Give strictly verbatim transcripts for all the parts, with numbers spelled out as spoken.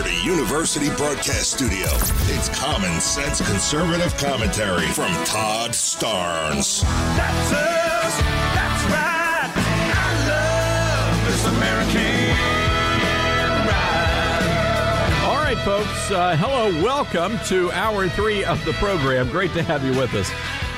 Liberty University broadcast studio. It's common sense conservative commentary from Todd Starnes. That's us. That's right. I love this American ride. All right, folks. Uh, hello. Welcome to hour three of the program. Great to have you with us.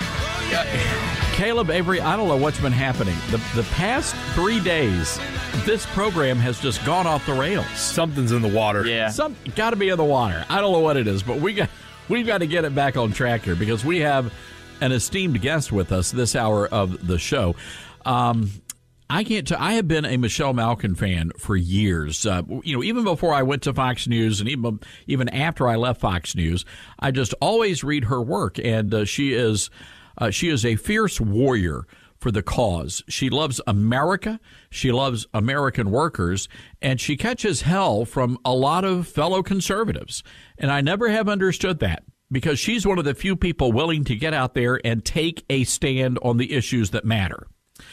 Uh, Caleb, Avery, I don't know what's been happening. The, the past three days, this program has just gone off the rails. Something's in the water. Yeah. Some got to be in the water. I don't know what it is, but we got we've got to get it back on track here because we have an esteemed guest with us this hour of the show. Um, I can't. T- I have been a Michelle Malkin fan for years. Uh, you know, even before I went to Fox News, and even even after I left Fox News, I just always read her work, and uh, she is uh, she is a fierce warrior for the cause. She loves America. She loves American workers, and she catches hell from a lot of fellow conservatives. And I never have understood that because she's one of the few people willing to get out there and take a stand on the issues that matter.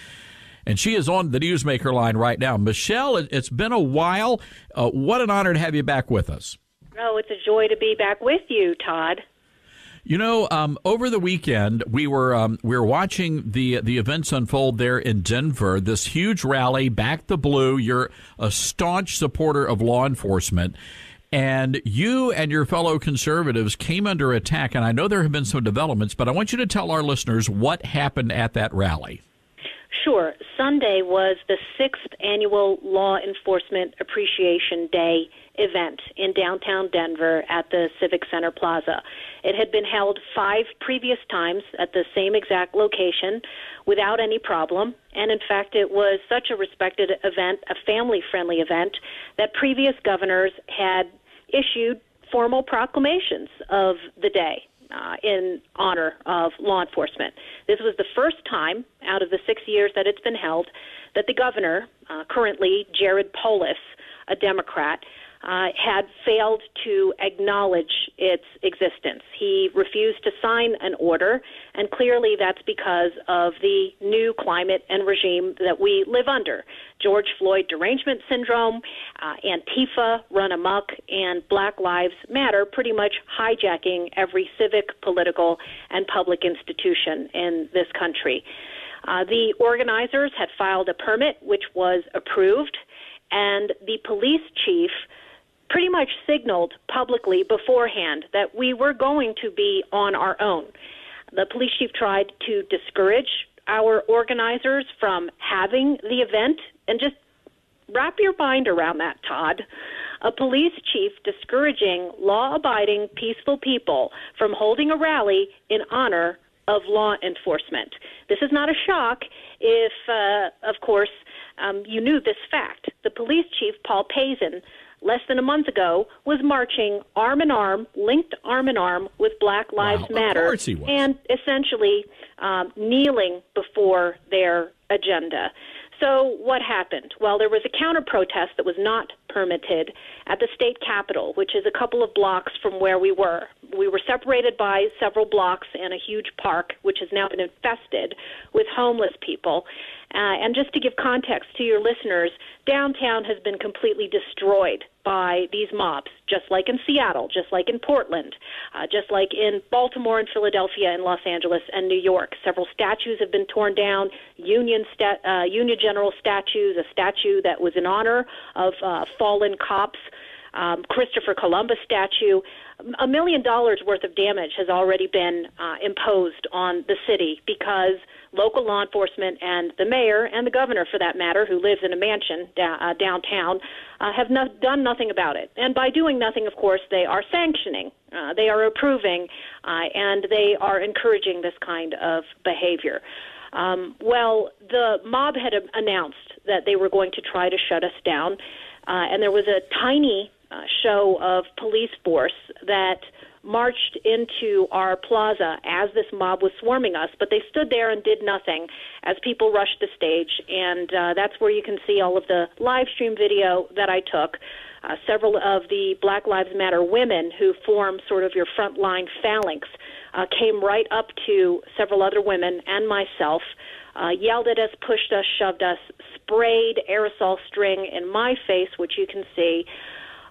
And she is on the Newsmaker line right now. Michelle, it's been a while. Uh, what an honor to have you back with us. Oh, it's a joy to be back with you, Todd. You know, um, over the weekend, we were um, we were watching the the events unfold there in Denver, this huge rally, Back the Blue. You're a staunch supporter of law enforcement, and you and your fellow conservatives came under attack, and I know there have been some developments, but I want you to tell our listeners what happened at that rally. Sure. Sunday was the sixth annual Law Enforcement Appreciation Day event in downtown Denver at the Civic Center Plaza. It had been held five previous times at the same exact location without any problem, and in fact it was such a respected event, a family-friendly event, that previous governors had issued formal proclamations of the day uh, in honor of law enforcement. This was the first time out of the six years that it's been held that the governor, uh, currently Jared Polis, a Democrat, Uh, had failed to acknowledge its existence. He refused to sign an order, and clearly that's because of the new climate and regime that we live under. George Floyd derangement syndrome, uh, Antifa run amok, and Black Lives Matter pretty much hijacking every civic, political, and public institution in this country. Uh, the organizers had filed a permit which was approved, and the police chief pretty much signaled publicly beforehand that we were going to be on our own. The police chief tried to discourage our organizers from having the event, and just wrap your mind around that, Todd. A police chief discouraging law-abiding, peaceful people from holding a rally in honor of law enforcement. This is not a shock if, uh, of course, um, you knew this fact. The police chief, Paul Pazin, less than a month ago, was marching arm in arm, linked arm in arm with Black Lives Wow, Matter, of course he was. and essentially um, kneeling before their agenda. So what happened? Well, there was a counter-protest that was not permitted at the state capitol, which is a couple of blocks from where we were. We were separated by several blocks and a huge park, which has now been infested with homeless people. Uh, and just to give context to your listeners, downtown has been completely destroyed by these mobs, just like in Seattle, just like in Portland, uh, just like in Baltimore and Philadelphia and Los Angeles and New York. Several statues have been torn down, Union, sta- uh, Union General statues, a statue that was in honor of uh, fallen cops, um, Christopher Columbus statue. A million dollars worth of damage has already been uh, imposed on the city because local law enforcement and the mayor and the governor, for that matter, who lives in a mansion da- uh, downtown, uh, have no- done nothing about it. And by doing nothing, of course, they are sanctioning, uh, they are approving, uh, and they are encouraging this kind of behavior. Um, well, the mob had a- announced that they were going to try to shut us down, uh, and there was a tiny uh, show of police force that marched into our plaza as this mob was swarming us, but they stood there and did nothing as people rushed the stage, and uh, that's where you can see all of the live stream video that I took. Uh, several of the Black Lives Matter women who form sort of your frontline phalanx uh, came right up to several other women and myself, uh, yelled at us, pushed us, shoved us, sprayed aerosol string in my face, which you can see.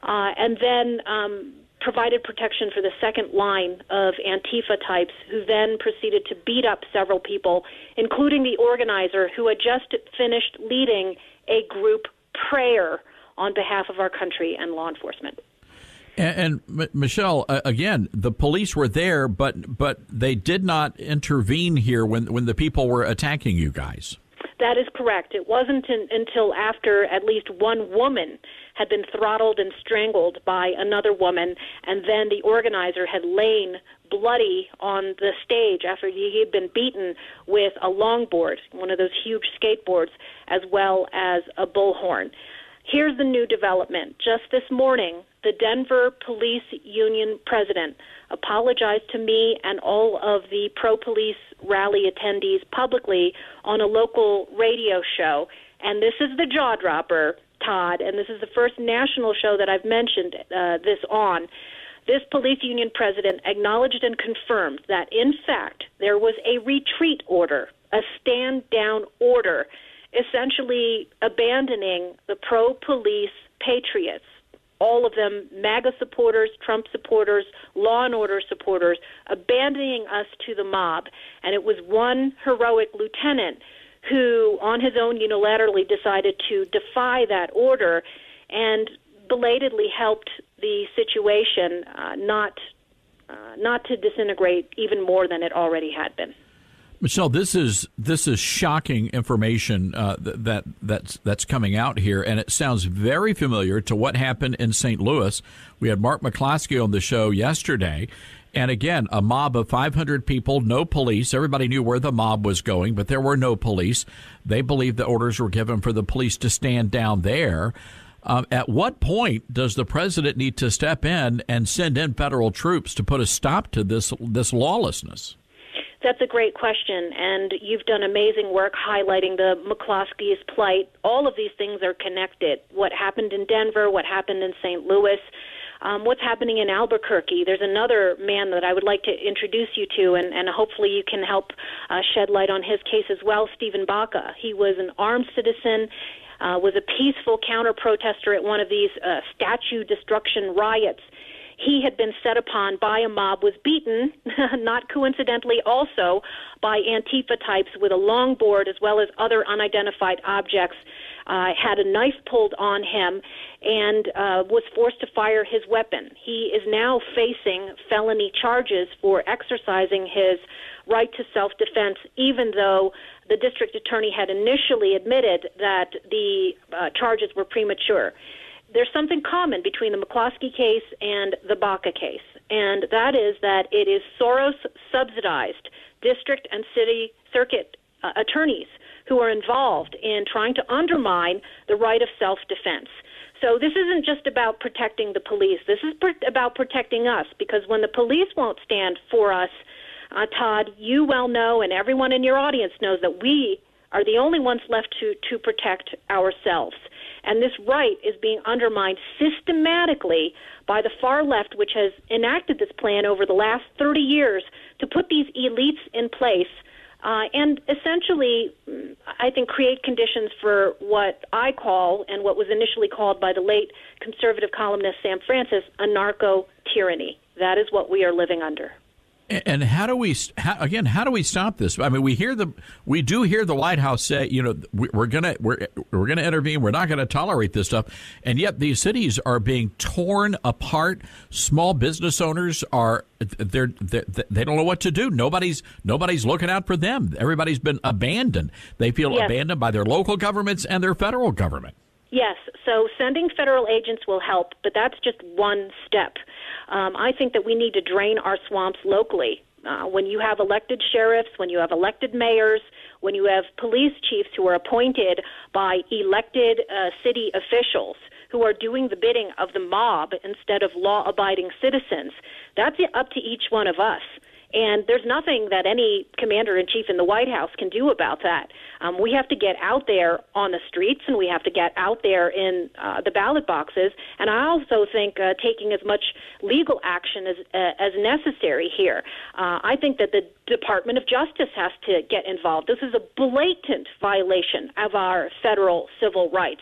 uh, and then um, provided protection for the second line of Antifa types, who then proceeded to beat up several people, including the organizer who had just finished leading a group prayer on behalf of our country and law enforcement. And, and Michelle, uh, again, the police were there, but but they did not intervene here when when the people were attacking you guys. That is correct. It wasn't in, until after at least one woman had been throttled and strangled by another woman, and then the organizer had lain bloody on the stage after he had been beaten with a longboard, one of those huge skateboards, as well as a bullhorn. Here's the new development. Just this morning, the Denver Police Union president apologized to me and all of the pro-police rally attendees publicly on a local radio show. And this is the jaw dropper, Todd, and this is the first national show that I've mentioned uh, this on. This police union president acknowledged and confirmed that, in fact, there was a retreat order, a stand-down order, essentially abandoning the pro-police patriots, all of them MAGA supporters, Trump supporters, law and order supporters, abandoning us to the mob. And it was one heroic lieutenant who, on his own, unilaterally decided to defy that order and belatedly helped the situation uh, not uh, not to disintegrate even more than it already had been. Michelle, this is this is shocking information uh, that that's that's coming out here, and it sounds very familiar to what happened in Saint Louis. We had Mark McCloskey on the show yesterday, and again, a mob of five hundred people, no police. Everybody knew where the mob was going, but there were no police. They believed the orders were given for the police to stand down there. Um, at what point does the president need to step in and send in federal troops to put a stop to this this lawlessness? That's a great question, and you've done amazing work highlighting the McCloskey's plight. All of these things are connected. What happened in Denver, what happened in Saint Louis, um, what's happening in Albuquerque. There's another man that I would like to introduce you to, and, and hopefully you can help uh, shed light on his case as well, Stephen Baca. He was an armed citizen, uh, was a peaceful counter-protester at one of these uh, statue destruction riots. He had been set upon by a mob, was beaten, not coincidentally also, by Antifa types with a longboard as well as other unidentified objects, uh, had a knife pulled on him, and uh, was forced to fire his weapon. He is now facing felony charges for exercising his right to self-defense, even though the district attorney had initially admitted that the uh, charges were premature. There's something common between the McCloskey case and the Baca case, and that is that it is Soros-subsidized district and city circuit uh, attorneys who are involved in trying to undermine the right of self-defense. So this isn't just about protecting the police. This is pr- about protecting us, because when the police won't stand for us, uh, Todd, you well know, and everyone in your audience knows, that we are the only ones left to, to protect ourselves. And this right is being undermined systematically by the far left, which has enacted this plan over the last thirty years to put these elites in place uh, and essentially, I think, create conditions for what I call, and what was initially called by the late conservative columnist Sam Francis, a narco-tyranny. That is what we are living under. And how do we, how, again, how do we stop this? I mean, we hear the, we do hear the White House say, you know, we're gonna, we're, we're gonna intervene. We're not gonna tolerate this stuff. And yet these cities are being torn apart. Small business owners are, they're, they're they don't know what to do. Nobody's, nobody's looking out for them. Everybody's been abandoned. They feel yes. abandoned by their local governments and their federal government. Yes, so sending federal agents will help, but that's just one step. Um, I think that we need to drain our swamps locally. Uh, when you have elected sheriffs, when you have elected mayors, when you have police chiefs who are appointed by elected uh, city officials who are doing the bidding of the mob instead of law-abiding citizens, that's up to each one of us. And there's nothing that any commander-in-chief in the White House can do about that. Um, we have to get out there on the streets, and we have to get out there in uh, the ballot boxes. And I also think uh, taking as much legal action as, uh, as necessary here. Uh, I think that the Department of Justice has to get involved. This is a blatant violation of our federal civil rights.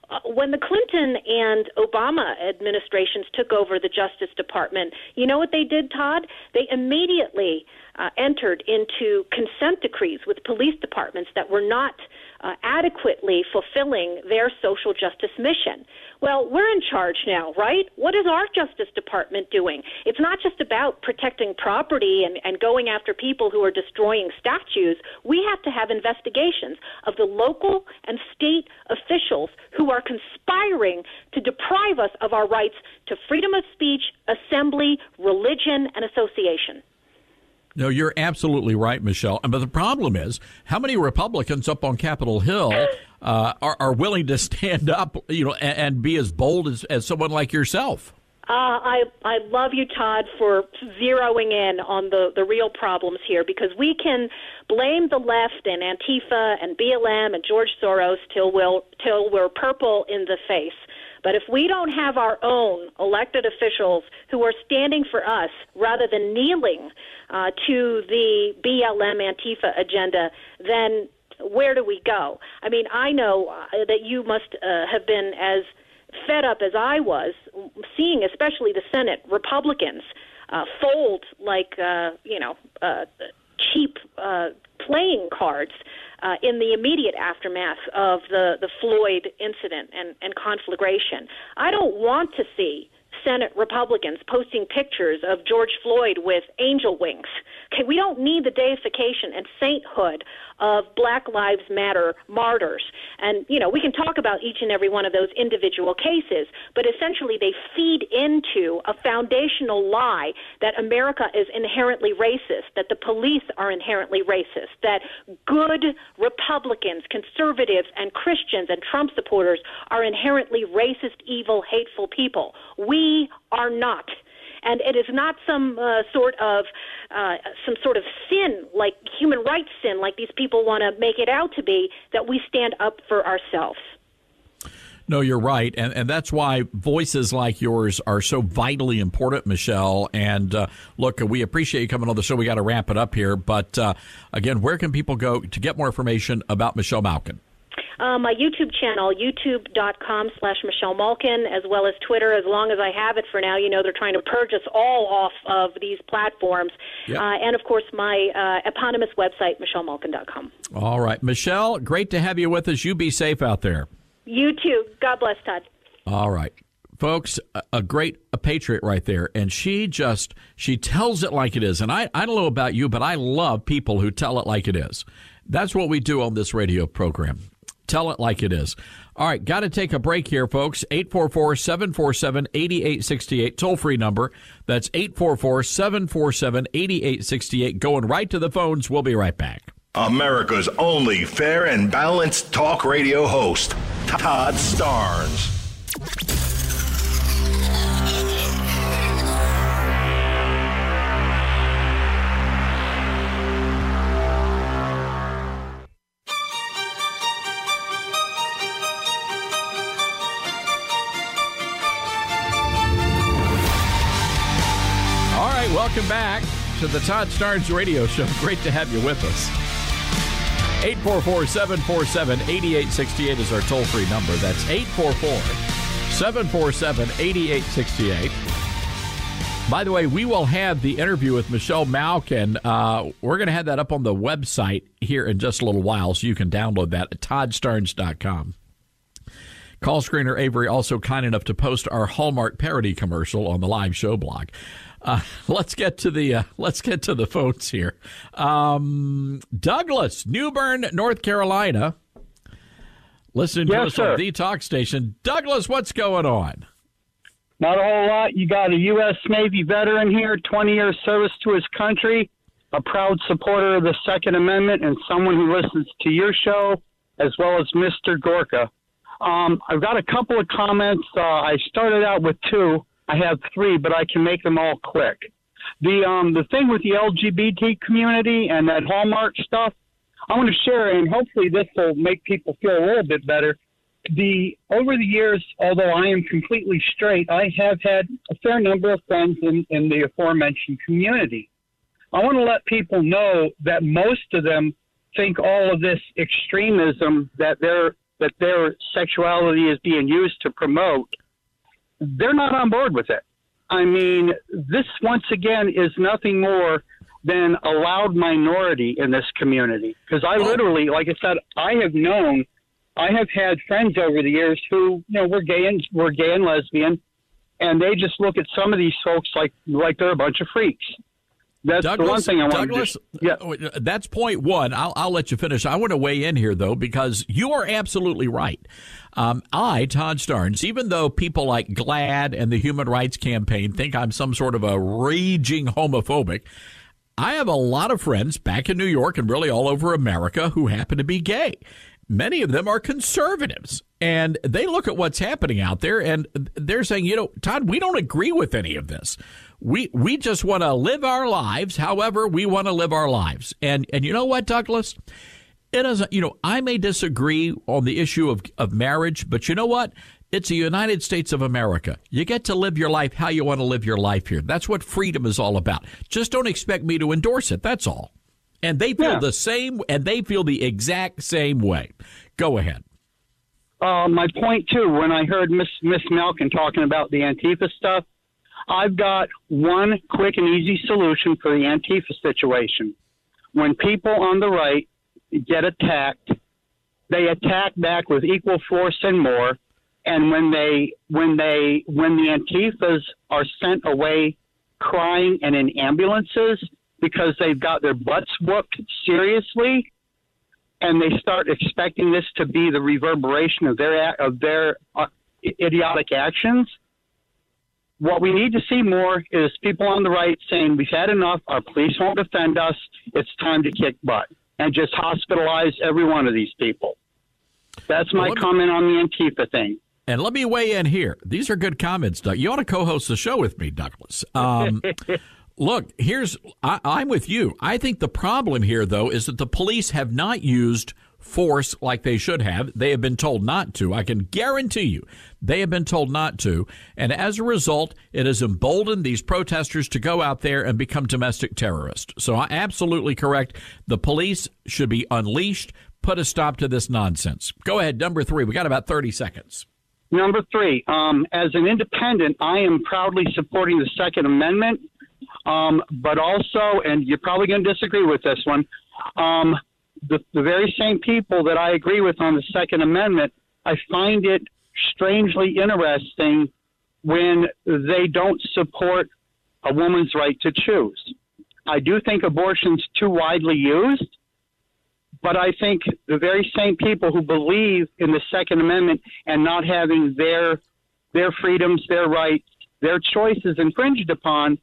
Uh, when the Clinton and Obama administrations took over the Justice Department, you know what they did, Todd? They immediately uh, entered into consent decrees with police departments that were not uh, adequately fulfilling their social justice mission. Well, we're in charge now, right? What is our Justice Department doing? It's not just about protecting property and, and going after people who are destroying statues. We have to have investigations of the local and state officials who are conspiring to deprive us of our rights to freedom of speech, assembly, religion, and association. No, you're absolutely right, Michelle. But the problem is, how many Republicans up on Capitol Hill uh, are, are willing to stand up, you know, and, and be as bold as, as someone like yourself? Uh, I I love you, Todd, for zeroing in on the, the real problems here, because we can blame the left and Antifa and B L M and George Soros till we'll, till we're purple in the face. But if we don't have our own elected officials who are standing for us rather than kneeling uh, to the B L M Antifa agenda, then where do we go? I mean, I know uh, that you must uh, have been as fed up as I was, seeing especially the Senate Republicans uh, fold like, uh, you know, uh, cheap uh, playing cards uh, in the immediate aftermath of the, the Floyd incident and, and conflagration. I don't want to see Senate Republicans posting pictures of George Floyd with angel wings. Okay, we don't need the deification and sainthood of Black Lives Matter martyrs. And, you know, we can talk about each and every one of those individual cases, but essentially they feed into a foundational lie that America is inherently racist, that the police are inherently racist, that good Republicans, conservatives, and Christians and Trump supporters are inherently racist, evil, hateful people. We are not. And it is not some uh, sort of uh, some sort of sin, like human rights sin, like these people want to make it out to be, that we stand up for ourselves. No, you're right. And and that's why voices like yours are so vitally important, Michelle. And uh, look, we appreciate you coming on the show. We got to wrap it up here. But uh, again, where can people go to get more information about Michelle Malkin? Uh, my YouTube channel, youtube.com slash Michelle Malkin, as well as Twitter, as long as I have it for now. You know, they're trying to purge us all off of these platforms. Yep. Uh, and, of course, my uh, eponymous website, michelle malkin dot com. All right. Michelle, great to have you with us. You be safe out there. You too. God bless, Todd. All right. Folks, a, a great a patriot right there. And she just, she tells it like it is. And I, I don't know about you, but I love people who tell it like it is. That's what we do on this radio program. Tell it like it is. All right, got to take a break here, folks. eight four four, seven four seven, eight eight six eight, toll-free number. That's eight four four, seven four seven, eight eight six eight. Going right to the phones. We'll be right back. America's only fair and balanced talk radio host, Todd Starnes. Welcome back to the Todd Starnes Radio Show. Great to have you with us. eight four four, seven four seven, eight eight six eight is our toll-free number. That's eight four four, seven four seven, eight eight six eight. By the way, we will have the interview with Michelle Malkin. Uh, we're going to have that up on the website here in just a little while, so you can download that at todd starnes dot com. Call screener Avery also kind enough to post our Hallmark parody commercial on the live show blog. Uh, let's get to the uh, let's get to the phones here. Um, Douglas, New Bern, North Carolina, listening to yes, us sir. on the Talk Station. Douglas, what's going on? Not a whole lot. You got a U S Navy veteran here, twenty years service to his country, a proud supporter of the Second Amendment, and someone who listens to your show, as well as Mister Gorka. Um, I've got a couple of comments. Uh, I started out with two. I have three, but I can make them all quick. The um, the thing with the L G B T community and that Hallmark stuff, I want to share, and hopefully this will make people feel a little bit better. The over the years, although I am completely straight, I have had a fair number of friends in, in the aforementioned community. I want to let people know that most of them think all of this extremism that they're that their sexuality is being used to promote, they're not on board with it. I mean, this, once again, is nothing more than a loud minority in this community. Because I literally, like I said, I have known, I have had friends over the years who, you know, were gay and were gay and lesbian, and they just look at some of these folks like like they're a bunch of freaks. That's Douglas, the one thing I want Douglas, to do. Yeah. That's point one. I'll, I'll let you finish. I want to weigh in here, though, because you are absolutely right. Um, I, Todd Starnes, even though people like GLAAD and the Human Rights Campaign think I'm some sort of a raging homophobic, I have a lot of friends back in New York and really all over America who happen to be gay. Many of them are conservatives, and they look at what's happening out there, and they're saying, you know, Todd, we don't agree with any of this. We we just want to live our lives however we want to live our lives. And and you know what, Douglas? It doesn't, you know, I may disagree on the issue of, of marriage, but you know what? It's the United States of America. You get to live your life how you want to live your life here. That's what freedom is all about. Just don't expect me to endorse it. That's all. And they feel yeah. the same, and they feel the exact same way. Go ahead. Uh, my point, too, when I heard Miss Miss Malkin talking about the Antifa stuff, I've got one quick and easy solution for the Antifa situation. When people on the right get attacked, they attack back with equal force and more. And when they when they when the Antifas are sent away crying and in ambulances because they've got their butts whooped seriously, and they start expecting this to be the reverberation of their of their uh, idiotic actions, what we need to see more is people on the right saying, we've had enough, our police won't defend us, it's time to kick butt, and just hospitalize every one of these people. That's my well, comment on the Antifa thing. And let me weigh in here. These are good comments, Doug. You ought to co-host the show with me, Douglas. Um, look, here's I, I'm with you. I think the problem here, though, is that the police have not used force like they should have. They have been told not to. I can guarantee you they have been told not to. And as a result, it has emboldened these protesters to go out there and become domestic terrorists. So I'm absolutely correct. The police should be unleashed. Put a stop to this nonsense. Go ahead. Number three. We got about thirty seconds. Number three, um, as an independent, I am proudly supporting the Second Amendment, um, but also, and you're probably going to disagree with this one, um, the, the very same people that I agree with on the Second Amendment, I find it strangely interesting when they don't support a woman's right to choose. I do think abortion's too widely used, but I think the very same people who believe in the Second Amendment and not having their their freedoms, their rights, their choices infringed upon,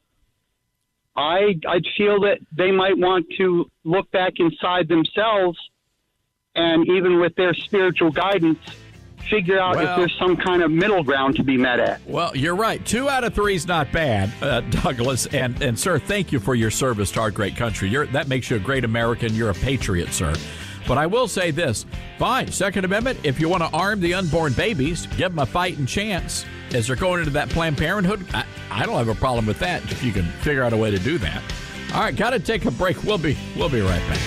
I I feel that they might want to look back inside themselves and even with their spiritual guidance, figure out well, if there's some kind of middle ground to be met at. Well, you're right. Two out of three is not bad, uh, Douglas. And, and, sir, thank you for your service to our great country. You're, that makes you a great American. You're a patriot, sir. But I will say this. Fine, Second Amendment, if you want to arm the unborn babies, give them a fighting chance as they're going into that Planned Parenthood, I, I don't have a problem with that if you can figure out a way to do that. All right, got to take a break. We'll be, we'll be right back.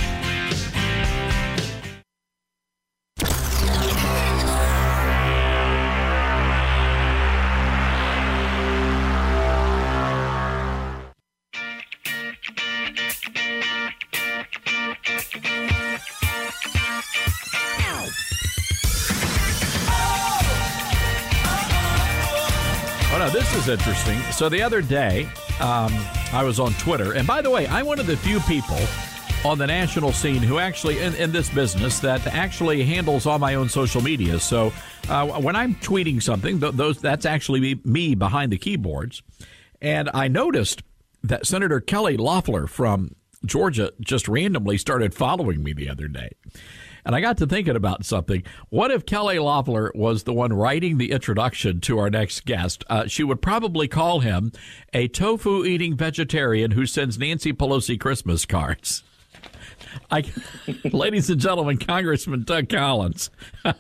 This is interesting. So the other day, um, I was on Twitter. And by the way, I'm one of the few people on the national scene who actually, in, in this business, that actually handles all my own social media. So uh, when I'm tweeting something, th- those that's actually me, me behind the keyboards. And I noticed that Senator Kelly Loeffler from Georgia just randomly started following me the other day. And I got to thinking about something. What if Kelly Loeffler was the one writing the introduction to our next guest? Uh, she would probably call him a tofu-eating vegetarian who sends Nancy Pelosi Christmas cards. I, ladies and gentlemen, Congressman Doug Collins.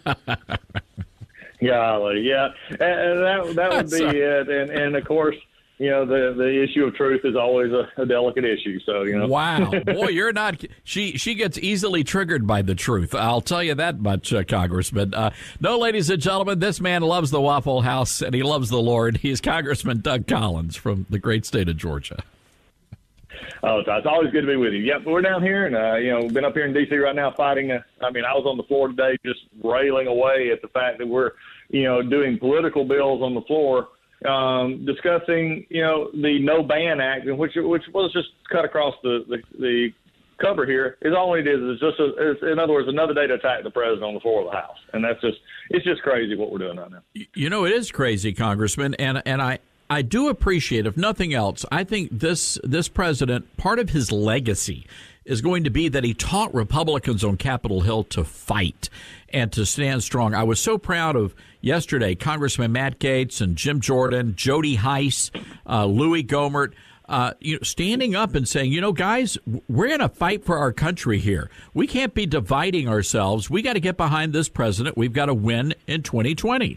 Golly, yeah, and that that would be it. And and of course, you know, the, the issue of truth is always a, a delicate issue. So, you know. Wow. Boy, you're not – she she gets easily triggered by the truth. I'll tell you that much, uh, Congressman. Uh, no, ladies and gentlemen, this man loves the Waffle House, and he loves the Lord. He's Congressman Doug Collins from the great state of Georgia. Oh, it's, it's always good to be with you. Yep, we're down here, and, uh, you know, been up here in D C right now fighting. Uh, I mean, I was on the floor today just railing away at the fact that we're, you know, doing political bills on the floor, um, discussing, you know, the No Ban Act, which which was just cut across the, the, the cover here. Is all it is is just, a, is, in other words, another day to attack the president on the floor of the House. And that's just, it's just crazy what we're doing right now. You know, it is crazy, Congressman, and, and I, I do appreciate, if nothing else, I think this this president, part of his legacy is going to be that he taught Republicans on Capitol Hill to fight and to stand strong. I was so proud of yesterday, Congressman Matt Gaetz and Jim Jordan, Jody Heiss, uh, Louis Gohmert, uh, you know, standing up and saying, you know, guys, we're going to fight for our country here. We can't be dividing ourselves. We got to get behind this president. We've got to win in twenty twenty.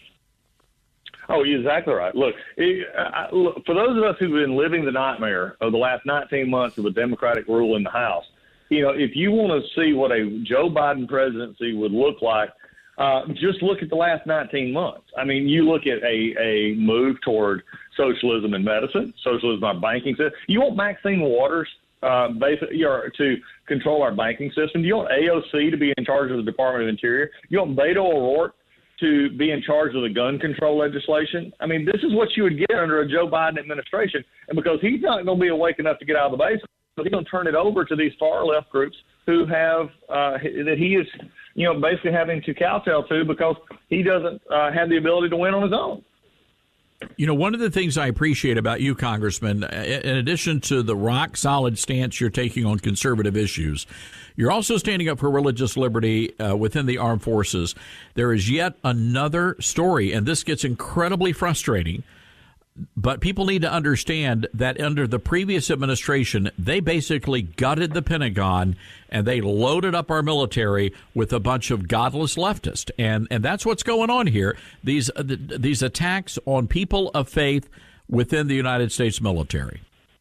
Oh, you're exactly right. Look, it, I, look, for those of us who've been living the nightmare of the last nineteen months of a Democratic rule in the House, you know, if you want to see what a Joe Biden presidency would look like, uh, just look at the last nineteen months. I mean, you look at a, a move toward socialism in medicine, socialism in our banking system. You want Maxine Waters uh, basically, or to control our banking system. Do you want A O C to be in charge of the Department of Interior? You want Beto O'Rourke to be in charge of the gun control legislation? I mean, this is what you would get under a Joe Biden administration. And because he's not going to be awake enough to get out of the base, he's going to turn it over to these far left groups who have uh, that he is, you know, basically having to kowtow to because he doesn't uh, have the ability to win on his own. You know, one of the things I appreciate about you, Congressman, in addition to the rock-solid stance you're taking on conservative issues, you're also standing up for religious liberty uh, within the armed forces. There is yet another story, and this gets incredibly frustrating, but people need to understand that under the previous administration, they basically gutted the Pentagon and they loaded up our military with a bunch of godless leftists. And and that's what's going on here. These uh, these attacks on people of faith within the United States military.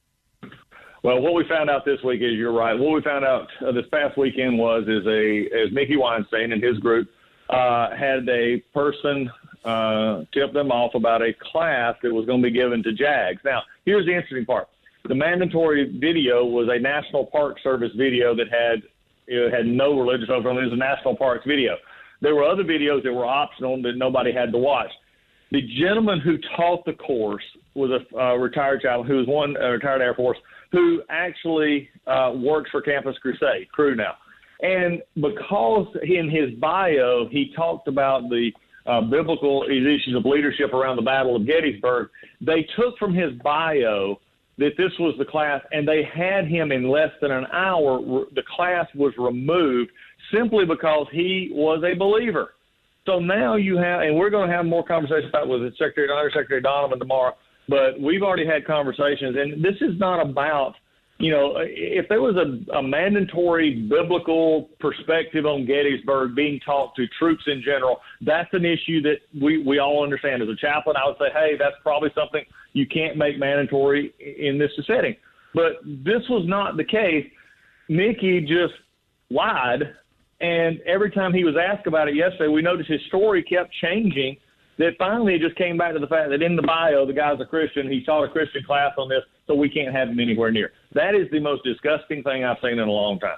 Well, what we found out this week is you're right. What we found out uh, this past weekend was is a is Mickey Weinstein and his group uh, had a person uh, tip them off about a class that was going to be given to JAGs. Now, here's the interesting part. The mandatory video was a National Park Service video that had you know, had no religious overlay. It was a National Parks video. There were other videos that were optional that nobody had to watch. The gentleman who taught the course was a uh, retired chaplain who was one uh, retired Air Force who actually uh, works for Campus Crusade, crew now. And because in his bio he talked about the uh, biblical issues of leadership around the Battle of Gettysburg, they took from his bio that this was the class, and they had him in less than an hour. The class was removed simply because he was a believer. So now you have, and we're going to have more conversations about with Secretary Under Secretary Donovan tomorrow, but we've already had conversations, and this is not about, you know, if there was a, a mandatory biblical perspective on Gettysburg being taught to troops in general, that's an issue that we, we all understand. As a chaplain, I would say, hey, that's probably something you can't make mandatory in this setting. But this was not the case. Mickey just lied, and every time he was asked about it yesterday, we noticed his story kept changing, that finally it just came back to the fact that in the bio, the guy's a Christian, he taught a Christian class on this, so we can't have him anywhere near. That is the most disgusting thing I've seen in a long time.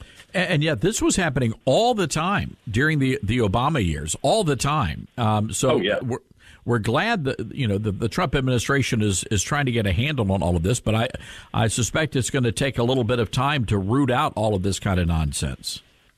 And yet this was happening all the time during the, the Obama years, all the time. Um, so oh, yeah. we're, we're glad that, you know, the, the Trump administration is, is trying to get a handle on all of this, but I, I suspect it's going to take a little bit of time to root out all of this kind of nonsense.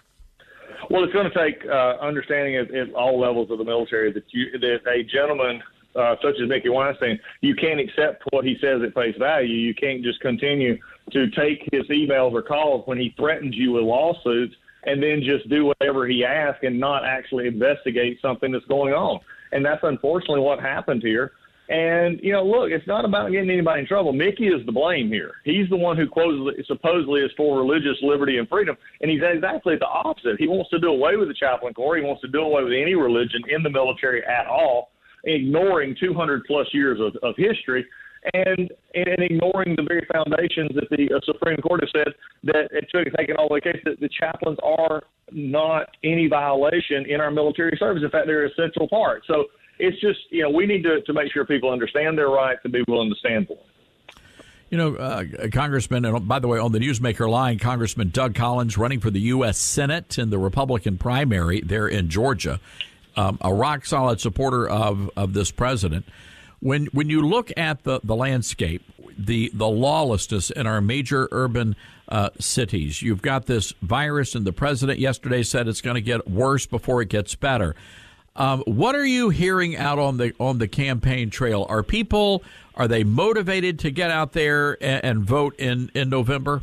Well, it's going to take uh, understanding at, at all levels of the military that you that a gentleman uh, such as Mickey Weinstein, you can't accept what he says at face value. You can't just continue to take his emails or calls when he threatens you with lawsuits and then just do whatever he asks and not actually investigate something that's going on. And that's unfortunately what happened here. And, you know, look, it's not about getting anybody in trouble. Mickey is the blame here. He's the one who supposedly is for religious liberty and freedom, and he's exactly the opposite. He wants to do away with the chaplain corps. He wants to do away with any religion in the military at all, ignoring two hundred plus years of, of history. and and ignoring the very foundations that the uh, Supreme Court has said that it took taking all the case that the chaplains are not any violation in our military service. In fact, they're an essential part. So it's just, you know, we need to, to make sure people understand their rights and be willing to stand for them. You know, uh, Congressman, and by the way, on the Newsmaker line, Congressman Doug Collins running for the U S Senate in the Republican primary there in Georgia, um, a rock-solid supporter of, of this president. When when you look at the, the landscape, the, the lawlessness in our major urban uh, cities, you've got this virus, and the president yesterday said it's going to get worse before it gets better. Um, what are you hearing out on the on the campaign trail? Are people, are they motivated to get out there and, and vote in, in November?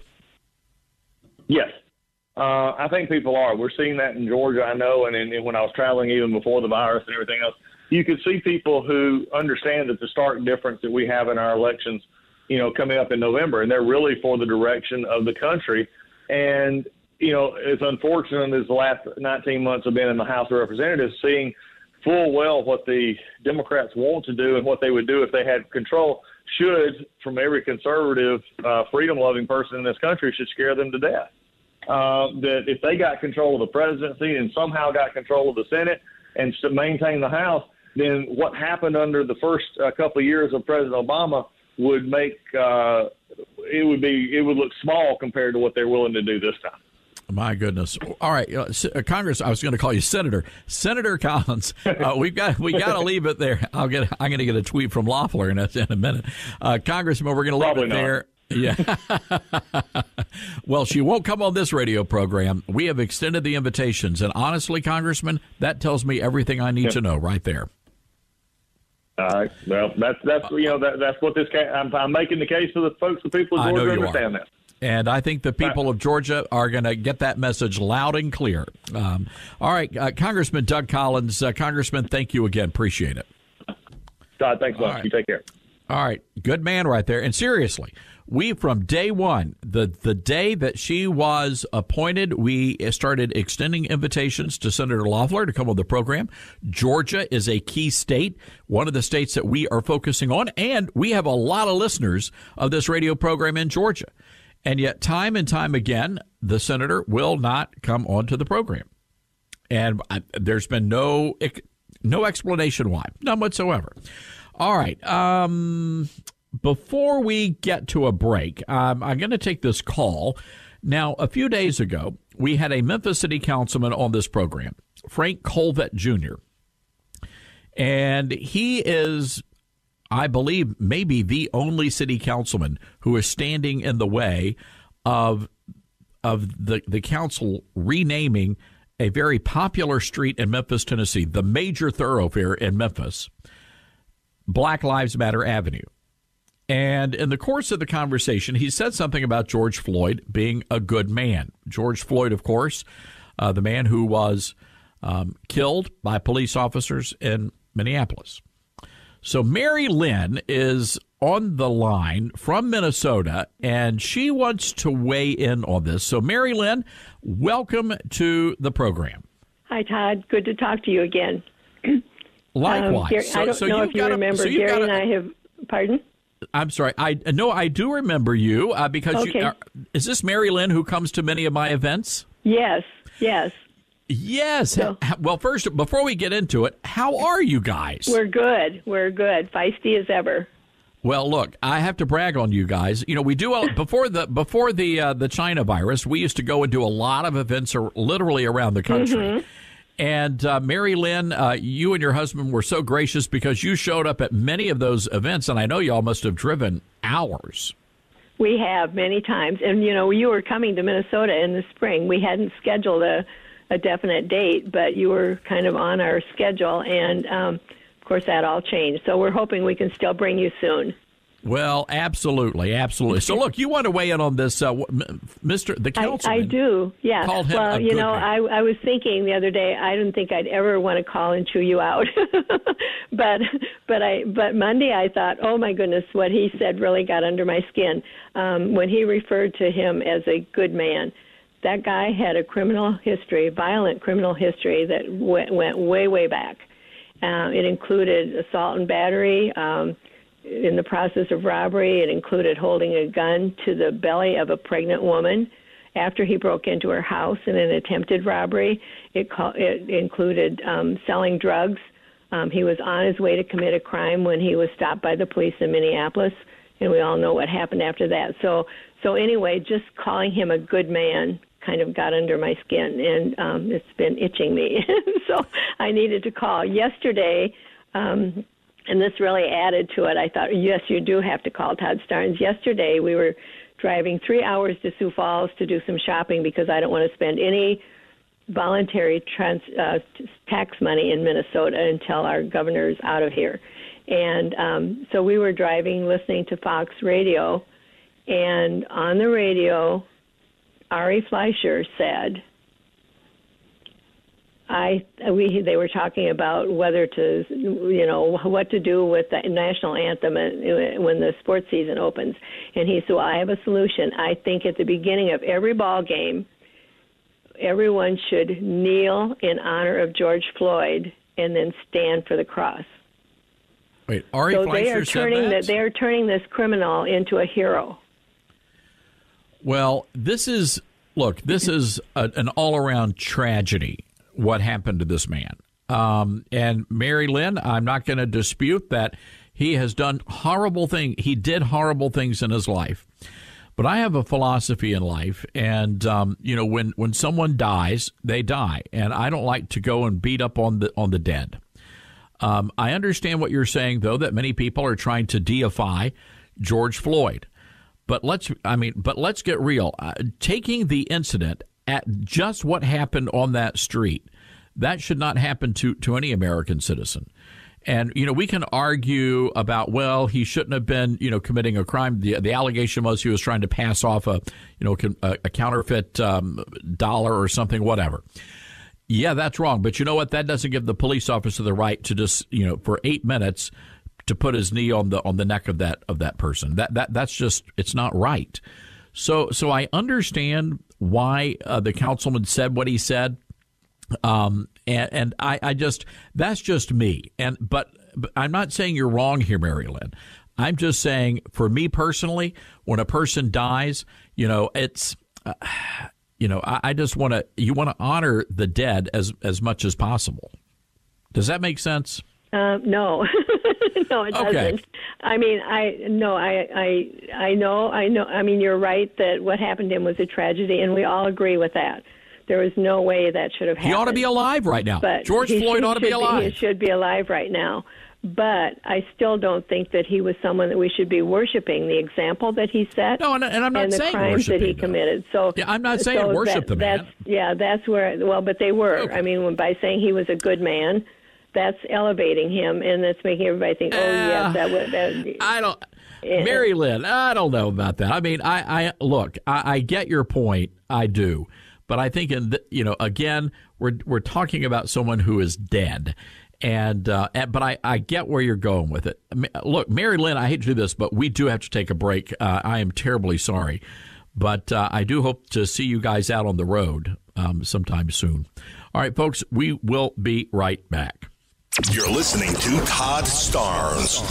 Yes. Uh, I think people are. We're seeing that in Georgia, I know, and, and when I was traveling even before the virus and everything else, you could see people who understand that the stark difference that we have in our elections, you know, coming up in November, and they're really for the direction of the country. And you know, as unfortunate as the last nineteen months have been in the House of Representatives, seeing full well what the Democrats want to do and what they would do if they had control should, from every conservative, uh, freedom-loving person in this country, should scare them to death. Uh, that if they got control of the presidency and somehow got control of the Senate and to maintain the House, then what happened under the first uh, couple of years of President Obama would make uh, it would be it would look small compared to what they're willing to do this time. My goodness! All right, uh, Congress. I was going to call you Senator. Senator Collins. Uh, we've got we got to leave it there. I'll get. I'm going to get a tweet from Loeffler in a, in a minute. Uh, Congressman, we're going to leave Probably it not. there. Yeah. Well, she won't come on this radio program. We have extended the invitations, and honestly, Congressman, that tells me everything I need Yeah. to know right there. All right. Well, that's that's you know that, that's what this. Ca- I'm, I'm making the case to the folks, the people of I know Georgia you understand are. that. And I think the people of Georgia are going to get that message loud and clear. Um, all right, uh, Congressman Doug Collins. Uh, Congressman, thank you again. Appreciate it. Todd, thanks much. right. You take care. All right, good man right there. And seriously, we from day one, the the day that she was appointed, we started extending invitations to Senator Loeffler to come on the program. Georgia is a key state, one of the states that we are focusing on, and we have a lot of listeners of this radio program in Georgia. And yet, time and time again, the senator will not come onto the program. And I, there's been no no explanation why, none whatsoever. All right. Um, before we get to a break, um, I'm going to take this call. Now, a few days ago, we had a Memphis City Councilman on this program, Frank Colvett Junior And he is, I believe, maybe the only city councilman who is standing in the way of of the, the council renaming a very popular street in Memphis, Tennessee, the major thoroughfare in Memphis, Black Lives Matter Avenue. And in the course of the conversation, he said something about George Floyd being a good man. George Floyd, of course, uh, the man who was um, killed by police officers in Minneapolis. So Mary Lynn is on the line from Minnesota, and she wants to weigh in on this. So, Mary Lynn, welcome to the program. Hi, Todd. Good to talk to you again. Likewise. Um, Gary, so, I don't so know if you gotta, remember. so Gary gotta, and I have, pardon? I'm sorry. I no, I do remember you uh, because Okay. you, uh, is this Mary Lynn who comes to many of my events? Yes, yes. Yes. So- Well, first, before we get into it, how are you guys? We're good. We're good. Feisty as ever. Well, look, I have to brag on you guys. You know, we do a, before the before the uh, the China virus, we used to go and do a lot of events, or literally around the country. Mm-hmm. And uh, Mary Lynn, uh, you and your husband were so gracious because you showed up at many of those events, and I know y'all must have driven hours. We have many times. And, you know, you were coming to Minnesota in the spring. We hadn't scheduled a, a definite date, but you were kind of on our schedule. And, um, of course, that all changed. So we're hoping we can still bring you soon. Well, absolutely, absolutely. So, look, you want to weigh in on this, uh, Mister the I, councilman. I do, yeah. Called him well, a you good know, man. I, I was thinking the other day, I didn't think I'd ever want to call and chew you out, but but I but Monday I thought, oh my goodness, what he said really got under my skin um, when he referred to him as a good man. That guy had a criminal history, violent criminal history that went, went way way back. Uh, it included assault and battery. Um, in the process of robbery. It included holding a gun to the belly of a pregnant woman after he broke into her house in an attempted robbery. It, call, it included um, selling drugs. Um, he was on his way to commit a crime when he was stopped by the police in Minneapolis, and we all know what happened after that. So, so anyway, just calling him a good man kind of got under my skin, and um, it's been itching me. So I needed to call. Yesterday, um, and this really added to it, I thought, yes, you do have to call Todd Starnes. Yesterday, we were driving three hours to Sioux Falls to do some shopping because I don't want to spend any voluntary trans, uh, tax money in Minnesota until our governor is out of here. And um, so we were driving, listening to Fox Radio, and on the radio, Ari Fleischer said, I we they were talking about whether to, you know, what to do with the national anthem when the sports season opens. And he said, well, I have a solution. I think at the beginning of every ball game, everyone should kneel in honor of George Floyd and then stand for the cross. Wait, Ari so Fleischer they are turning said that? The, they are turning this criminal into a hero. Well, this is, look, this is a, an all-around tragedy, what happened to this man. Um, and Mary Lynn, I'm not going to dispute that he has done horrible things. He did horrible things in his life. But I have a philosophy in life, and, um, you know, when, when someone dies, they die. And I don't like to go and beat up on the on the dead. Um, I understand what you're saying, though, that many people are trying to deify George Floyd. But let's, I mean, but let's get real. Uh, taking the incident at just what happened on that street, that should not happen to, to any American citizen. And, you know, we can argue about, well, he shouldn't have been, you know, committing a crime. The the allegation was he was trying to pass off a, you know, a, a counterfeit um, dollar or something, whatever. Yeah, that's wrong. But you know what? That doesn't give the police officer the right to just, you know, for eight minutes to put his knee on the on the neck of that of that person. That that that's just, it's not right. So so I understand why uh, the councilman said what he said. Um, and, and I, I just, that's just me. And, but, but I'm not saying you're wrong here, Mary Lynn. I'm just saying, for me personally, when a person dies, you know, it's, uh, you know, I, I just want to, you want to honor the dead as, as much as possible. Does that make sense? Uh, no, no, it Okay. doesn't. I mean, I, no, I, I, I know, I know. I mean, you're right that what happened to him was a tragedy, and we all agree with that. There was no way that should have happened. He ought to be alive right now. But George he Floyd should, ought to be alive. He should be alive right now. But I still don't think that he was someone that we should be worshiping. The example that he set, No, and, and I'm not and the saying crimes that he worshiping, though. committed. So Yeah, I'm not saying so worship that, the man. That's, yeah, that's where. Well, but they were. Okay. I mean, when, by saying he was a good man, that's elevating him, and that's making everybody think, oh, Uh, yes, that would. That, I don't, Yeah. Mary Lynn, I don't know about that. I mean, I, I look, I, I get your point. I do. But I think, in the, you know, again, we're we're talking about someone who is dead. And, uh, and but I, I get where you're going with it. I mean, look, Mary Lynn, I hate to do this, but we do have to take a break. Uh, I am terribly sorry. But uh, I do hope to see you guys out on the road um, sometime soon. All right, folks, we will be right back. You're listening to Todd Starnes.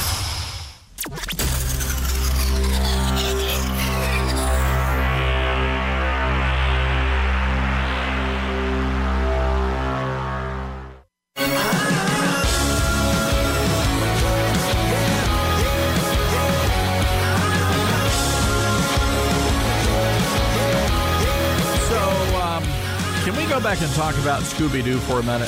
Go back and talk about Scooby-Doo for a minute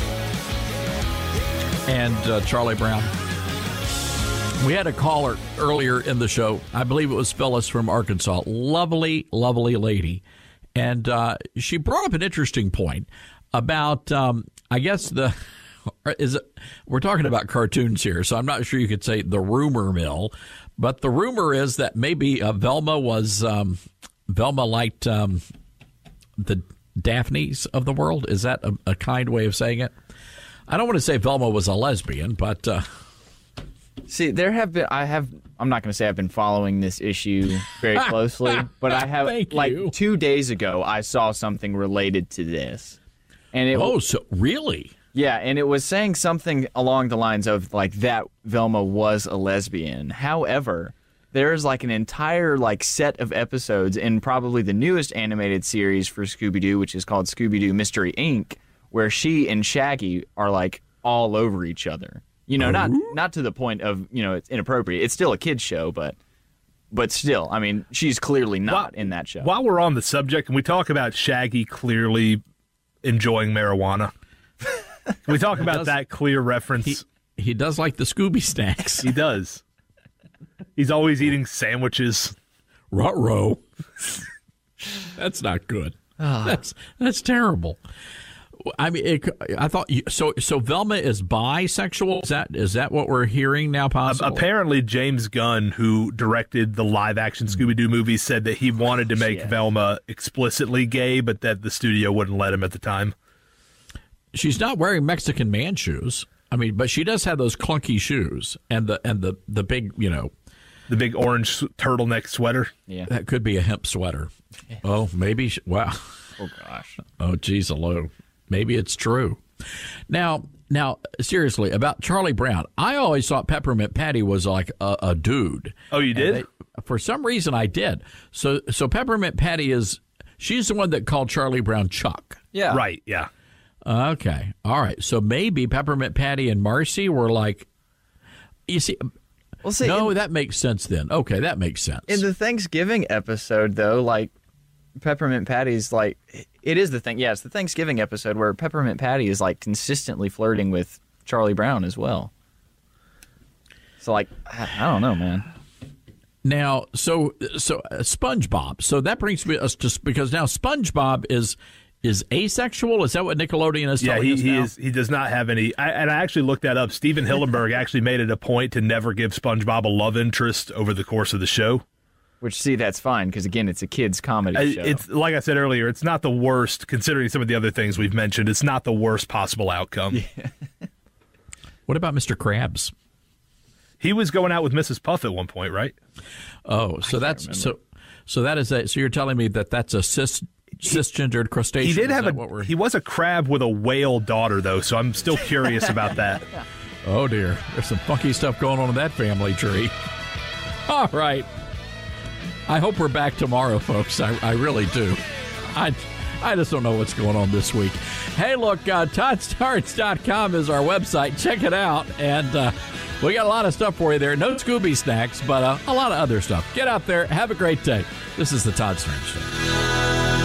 and uh, Charlie Brown. We had a caller earlier in the show. I believe it was Phyllis from Arkansas. Lovely, lovely lady. And uh, she brought up an interesting point about, um, I guess, the is it, we're talking about cartoons here, so I'm not sure you could say the rumor mill. But the rumor is that maybe uh, Velma was, um, Velma liked um, the Daphnes of the world. Is that a, a kind way of saying it? I don't want to say Velma was a lesbian, but uh, see, there have been. I have. I'm not going to say I've been following this issue very closely, but I have. Thank like you. two days ago, I saw something related to this, and it. Oh, so really? Yeah, and it was saying something along the lines of like that Velma was a lesbian. However, there's like an entire like set of episodes in probably the newest animated series for Scooby-Doo, which is called Scooby-Doo Mystery Incorporated, where she and Shaggy are like all over each other. You know, not not to the point of, you know, it's inappropriate. It's still a kid's show, but but still, I mean, she's clearly not while, in that show. While we're on the subject, can we talk about Shaggy clearly enjoying marijuana? Can we talk about does, that clear reference? He, he does like the Scooby snacks. He does. He's always eating sandwiches. Ruh-roh. That's not good. That's that's terrible. I mean, it, I thought you, so. So Velma is bisexual. Is that is that what we're hearing now? Possibly. Uh, apparently, James Gunn, who directed the live-action Scooby-Doo movie, said that he wanted to make yeah. Velma explicitly gay, but that the studio wouldn't let him at the time. She's not wearing Mexican man shoes. I mean, but she does have those clunky shoes and the and the the big, you know, the big orange turtleneck sweater. Yeah, that could be a hemp sweater. Yeah. Oh, maybe. She, wow. Oh gosh. Oh, geez, hello. Maybe it's true. Now, now, seriously, about Charlie Brown, I always thought Peppermint Patty was like a, a dude. Oh, you did? They, for some reason, I did. So, so Peppermint Patty is she's the one that called Charlie Brown Chuck. Yeah. Right. Yeah. Okay. All right. So maybe Peppermint Patty and Marcy were like, you see. Well, see no, in, that makes sense then. Okay, that makes sense. In the Thanksgiving episode, though, like Peppermint Patty's like, it is the thing. Yeah, it's the Thanksgiving episode where Peppermint Patty is like consistently flirting with Charlie Brown as well. So, like, I, I don't know, man. Now, so so uh, SpongeBob. So that brings me us to because now SpongeBob is. Is asexual? Is that what Nickelodeon is yeah, telling he, us he now? is. He does not have any. I, and I actually looked that up. Steven Hillenburg actually made it a point to never give SpongeBob a love interest over the course of the show. Which, see, that's fine because again, it's a kids' comedy show. It's like I said earlier. It's not the worst, considering some of the other things we've mentioned. It's not the worst possible outcome. Yeah. What about Mister Krabs? He was going out with Missus Puff at one point, right? Oh, so that's so. So that is a. So you're telling me that that's a cis. Cisgendered crustacean. He did have a. What we're... He was a crab with a whale daughter, though. So I'm still curious about that. Oh dear, there's some funky stuff going on in that family tree. All right. I hope we're back tomorrow, folks. I, I really do. I I just don't know what's going on this week. Hey, look, uh, Todd Starts dot com is our website. Check it out, and uh, we got a lot of stuff for you there. No Scooby snacks, but uh, a lot of other stuff. Get out there. Have a great day. This is the Todd Starnes Show.